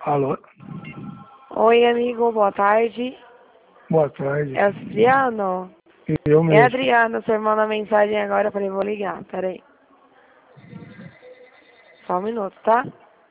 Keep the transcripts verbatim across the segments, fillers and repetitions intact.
Alô? Oi, amigo, boa tarde. Boa tarde. É o Cipriano? Eu É mesmo. Adriano, você manda mensagem agora, eu falei, vou ligar, peraí. Só um minuto, tá?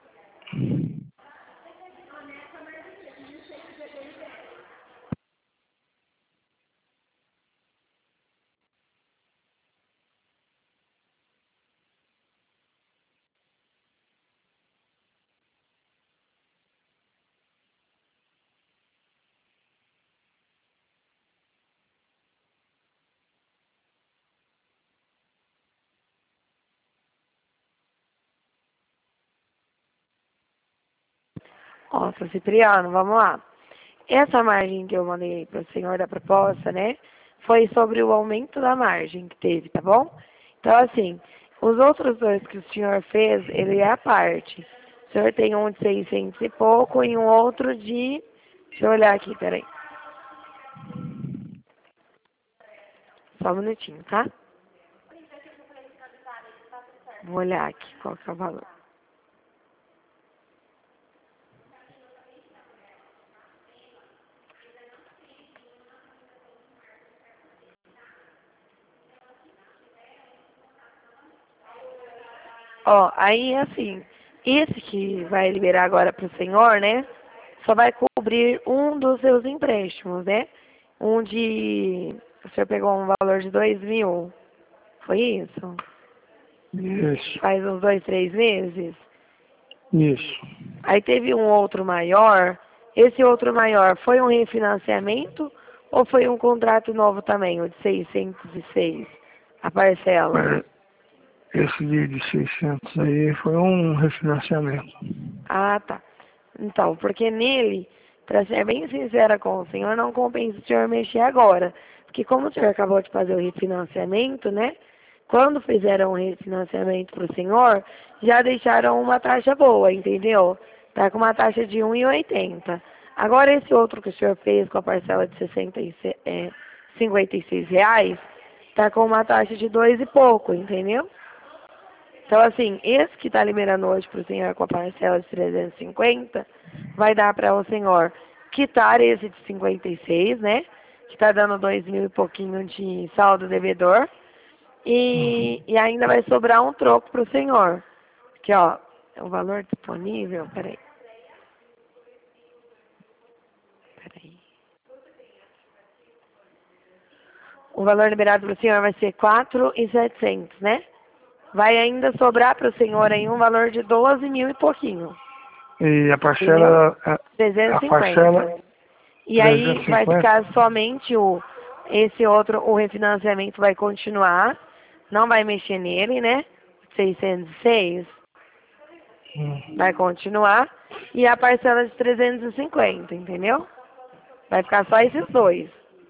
Nossa, Cipriano, vamos lá. Essa margem que eu mandei para o senhor da proposta, né, foi sobre o aumento da margem que teve, tá bom? Então, assim, os outros dois que o senhor fez, ele é a parte. O senhor tem um de seiscentos e pouco e um outro de... Deixa eu olhar aqui, peraí. Só um minutinho, tá? Vou olhar aqui qual que é o valor. Ó, aí assim, esse que vai liberar agora para o senhor, né? Só vai cobrir um dos seus empréstimos, né? Um de. O senhor pegou um valor de dois mil. Foi isso? Isso. Faz uns dois, três meses. Isso. Aí teve um outro maior. Esse outro maior foi um refinanciamento ou foi um contrato novo também, o de seiscentos e seis, a parcela? É, Esse de, de seiscentos aí foi um refinanciamento. Ah, tá. Então, porque nele, para ser bem sincera com o senhor, não compensa o senhor mexer agora. Porque como o senhor acabou de fazer o refinanciamento, né? Quando fizeram o refinanciamento para o senhor, já deixaram uma taxa boa, entendeu? Tá com uma taxa de um e oitenta. Agora esse outro que o senhor fez com a parcela de sessenta e seis, é, cinquenta e seis reais, tá com uma taxa de dois e pouco, entendeu? Então, assim, esse que está liberando hoje para o senhor com a parcela de trezentos e cinquenta, vai dar para o senhor quitar esse de cinquenta e seis, né? Que está dando dois mil e pouquinho de saldo devedor. E, Uhum. e ainda vai sobrar um troco para o senhor. Que, ó, é o valor disponível, peraí. Peraí. O valor liberado para o senhor vai ser quatro mil e setecentos, né? Vai ainda sobrar para o senhor aí um valor de doze mil e pouquinho. E a Entendeu? parcela, a, trezentos a e cinquenta. parcela E aí trezentos e vai cinquenta? ficar somente o esse outro, o refinanciamento vai continuar, não vai mexer nele, né? seiscentos e seis vai Hum. continuar e a parcela de trezentos e cinquenta, entendeu? Vai ficar só esses dois.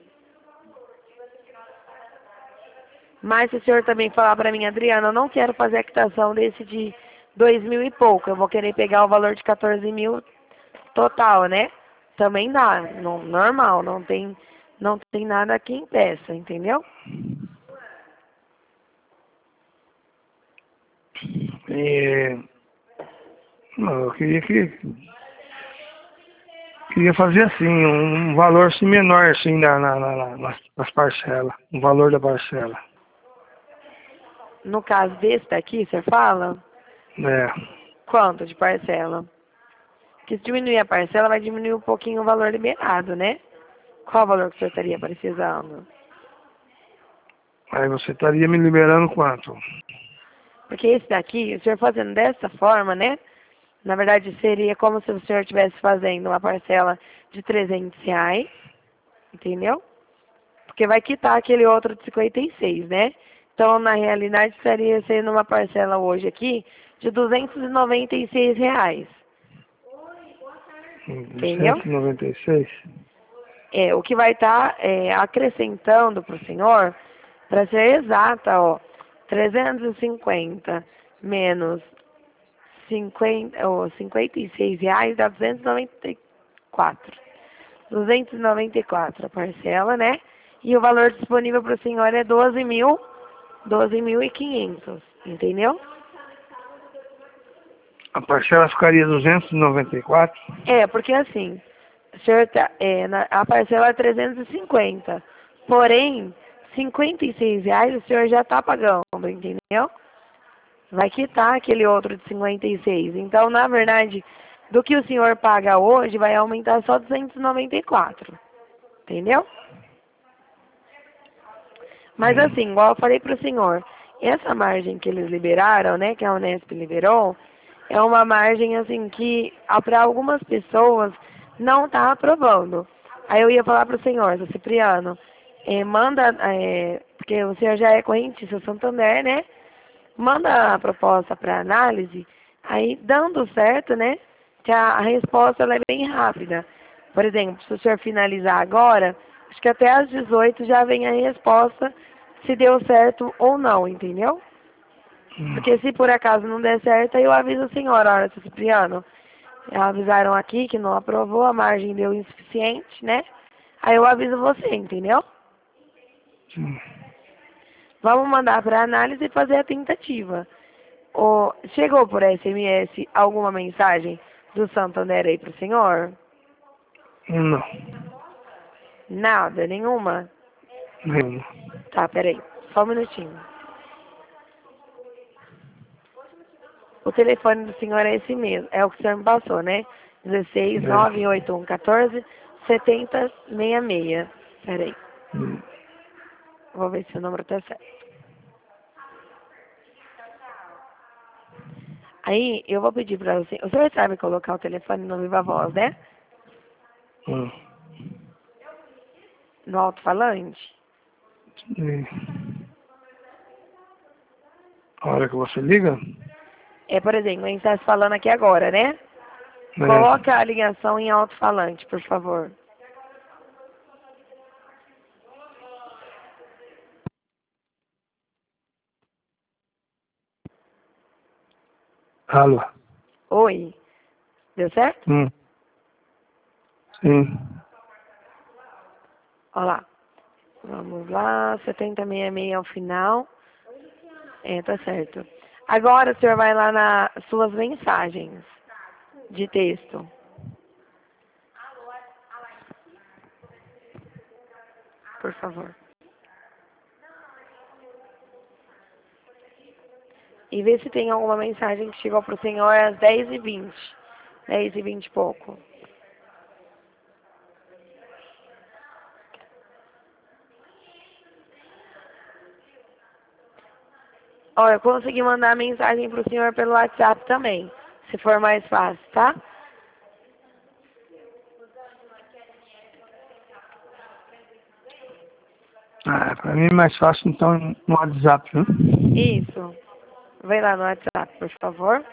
Mas se o senhor também falar para mim, Adriana, eu não quero fazer a quitação desse de dois mil e pouco, eu vou querer pegar o valor de quatorze mil total, né? Também dá, não, normal, não tem, não tem nada que impeça, entendeu? E, não, eu queria que queria fazer assim, um valor assim menor assim na, na, na- nas, nas parcelas, o valor da parcela. No caso desse daqui, você fala É. quanto de parcela? Porque se diminuir a parcela, vai diminuir um pouquinho o valor liberado, né? Qual o valor que o senhor estaria precisando? Aí você estaria me liberando quanto? Porque esse daqui, o senhor fazendo dessa forma, né? Na verdade, seria como se o senhor estivesse fazendo uma parcela de trezentos reais, entendeu? Porque vai quitar aquele outro de cinquenta e seis, né? Então, na realidade, estaria sendo uma parcela hoje aqui de duzentos e noventa e seis reais, entendeu? duzentos e noventa e seis? É, o que vai estar é, acrescentando para o senhor, para ser exata, ó, trezentos e cinquenta menos cinquenta, ó, cinquenta e seis reais dá duzentos e noventa e quatro. duzentos e noventa e quatro a parcela, né? E o valor disponível para o senhor é doze mil, doze mil e quinhentos, entendeu? A parcela ficaria duzentos e noventa e quatro? É, porque assim, o senhor tá, é, na, a parcela é trezentos e cinquenta. Porém, cinquenta e seis reais o senhor já está pagando, entendeu? Vai quitar aquele outro de cinquenta e seis. Então, na verdade, do que o senhor paga hoje, vai aumentar só duzentos e noventa e quatro. Entendeu? Mas Hum. assim, igual eu falei para o senhor, essa margem que eles liberaram, né, que a Unesp liberou, é uma margem assim que para algumas pessoas não está aprovando. Aí eu ia falar para o senhor, seu Cipriano, eh, manda, eh, porque o senhor já é correntista Santander, né? Manda a proposta para análise, aí dando certo, né? Que a, a resposta ela é bem rápida. Por exemplo, se o senhor finalizar agora, acho que até às dezoito já vem a resposta se deu certo ou não, entendeu? Hum. Porque se por acaso não der certo, aí eu aviso a senhora, olha, seu Cipriano, avisaram aqui que não aprovou, a margem deu insuficiente, né? Aí eu aviso você, entendeu? Hum. Vamos mandar para análise e fazer a tentativa. O, chegou por S M S alguma mensagem do Santander aí para o senhor? Não. Nada, nenhuma? Nenhuma. Tá, peraí, só um minutinho. O telefone do senhor é esse mesmo, é o que o senhor me passou, né? dezesseis, nove É. oito um, quatorze, setenta, sessenta e seis. Peraí, Hum. vou ver se o número tá certo. Aí, eu vou pedir para você, o senhor sabe colocar o telefone no Viva Voz, né? Hum. No alto-falante? E a hora que você liga? É, por exemplo, a gente está falando aqui agora, né? É. Coloca a ligação em alto-falante, por favor. Alô? Oi, deu certo? Hum. Sim. Olha lá. Vamos lá, setenta, sessenta e seis ao final. É, tá certo. Agora o senhor vai lá nas suas mensagens de texto. Por favor. E vê se tem alguma mensagem que chegou pro senhor às dez e vinte. dez e vinte e pouco. Ó, eu consegui mandar mensagem pro senhor pelo WhatsApp também, se for mais fácil, tá? Ah, pra mim é mais fácil então no WhatsApp, viu? Isso. Vem lá no WhatsApp, por favor.